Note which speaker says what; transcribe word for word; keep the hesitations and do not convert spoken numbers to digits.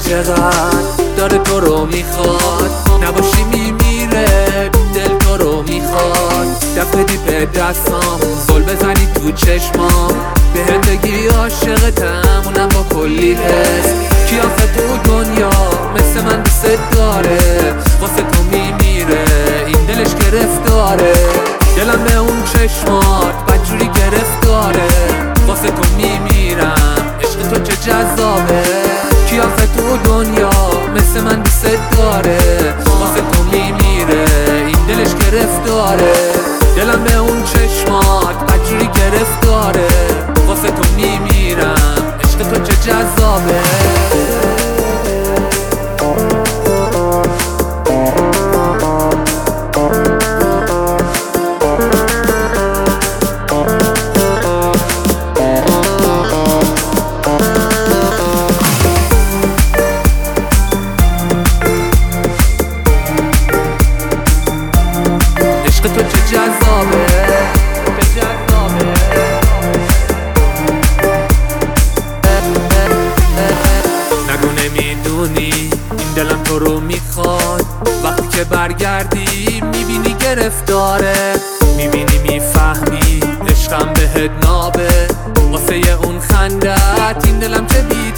Speaker 1: چقدر داره تو رو میخواد، نباشی میمیره دل تو رو میخواد. دست بدی به دستام، زل بزنی تو چشمام، به هم بگی عاشقتم اونم با کلی حس. کی آخه تو دنیا مثل من دوست داره، واسه تو میمیره این دلش گرفتاره. دلم به اون چشمات بدجوری گرفتاره، واسه تو میمیرم عشق تو چه جذابه. کی آخه تو دنیا مثل من دوست داره، واسه تو میمیره این دلش گرفتاره. دلم به اون چشمات بدجوری گرفتاره، واسه تو میمیرم عشق تو چه جذابه. عشق تو چه جذابه، چه جذابه. نگو نمیدونی این دلم تو رو میخواد، وقتی که برگردی میبینی گرفتاره. میبینی میفهمی عشقم بهت نابه، واسه اون خندت این دلم چه بی‌تابه.